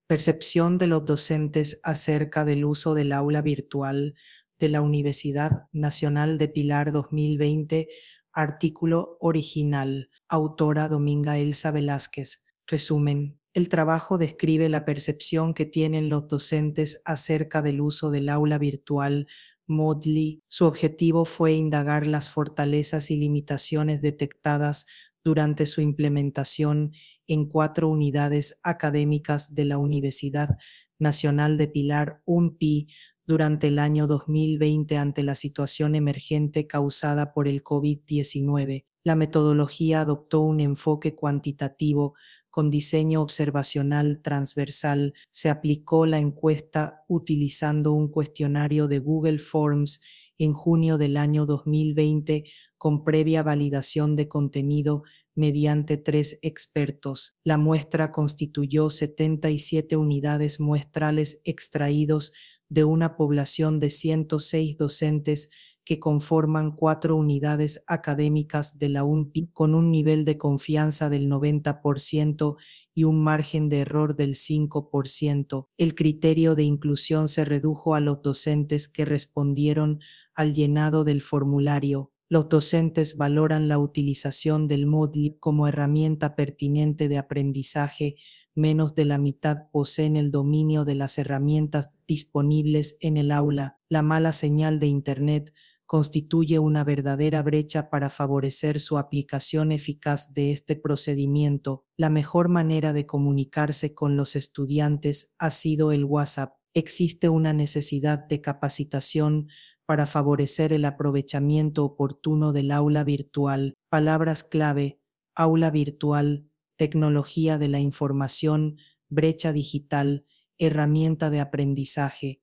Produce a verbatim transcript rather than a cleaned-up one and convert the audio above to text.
Percepción de los docentes acerca del uso del aula virtual de la Universidad Nacional de Pilar dos mil veinte. Artículo original. Autora Dominga Elsa Velázquez. Resumen. El trabajo describe la percepción que tienen los docentes acerca del uso del aula virtual Moodle. Su objetivo fue indagar las fortalezas y limitaciones detectadas durante su implementación en cuatro unidades académicas de la Universidad Nacional de Pilar, U N P I, durante el año dos mil veinte ante la situación emergente causada por el COVID diecinueve. La metodología adoptó un enfoque cuantitativo con diseño observacional transversal. Se aplicó la encuesta utilizando un cuestionario de Google Forms en junio del año dos mil veinte con previa validación de contenido mediante tres expertos. La muestra constituyó setenta y siete unidades muestrales extraídos de una población de ciento seis docentes que conforman cuatro unidades académicas de la U N P I con un nivel de confianza del noventa por ciento y un margen de error del cinco por ciento. El criterio de inclusión se redujo a los docentes que respondieron al llenado del formulario. Los docentes valoran la utilización del Moodle como herramienta pertinente de aprendizaje. Menos de la mitad poseen el dominio de las herramientas disponibles en el aula. La mala señal de Internet constituye una verdadera brecha para favorecer su aplicación eficaz de este procedimiento. La mejor manera de comunicarse con los estudiantes ha sido el WhatsApp. Existe una necesidad de capacitación para favorecer el aprovechamiento oportuno del aula virtual. Palabras clave: aula virtual, tecnología de la información, brecha digital, herramienta de aprendizaje.